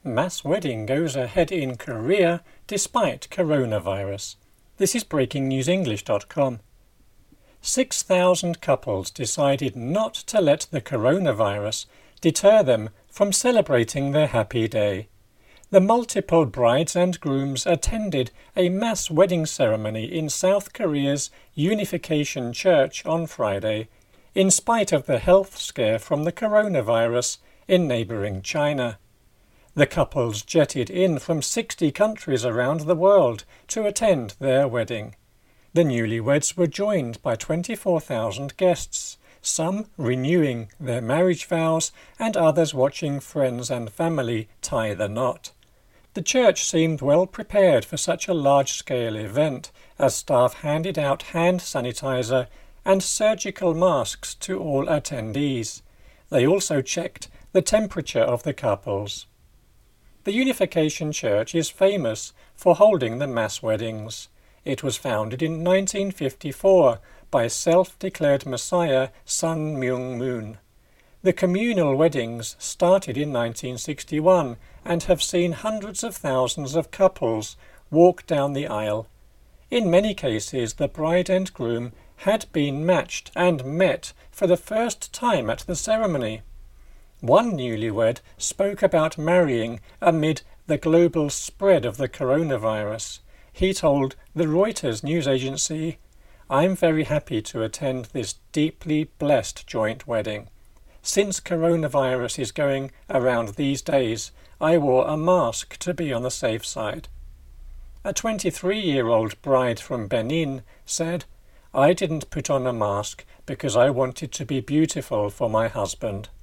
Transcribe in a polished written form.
Mass wedding goes ahead in Korea despite coronavirus. This is breakingnewsenglish.com. 6,000 couples decided not to let the coronavirus deter them from celebrating their happy day. The multiple brides and grooms attended a mass wedding ceremony in South Korea's Unification Church on Friday, in spite of the health scare from the coronavirus in neighbouring China. The couples jetted in from 60 countries around the world to attend their wedding. The newlyweds were joined by 24,000 guests, some renewing their marriage vows and others watching friends and family tie the knot. The church seemed well prepared for such a large-scale event, as staff handed out hand sanitizer and surgical masks to all attendees. They also checked the temperature of the couples. The Unification Church is famous for holding the mass weddings. It was founded in 1954 by self-declared Messiah Sun Myung Moon. The communal weddings started in 1961 and have seen hundreds of thousands of couples walk down the aisle. In many cases, the bride and groom had been matched and met for the first time at the ceremony. One newlywed spoke about marrying amid the global spread of the coronavirus. He told the Reuters news agency, "I'm very happy to attend this deeply blessed joint wedding. Since coronavirus is going around these days, I wore a mask to be on the safe side." A 23-year-old bride from Benin said, "I didn't put on a mask because I wanted to be beautiful for my husband."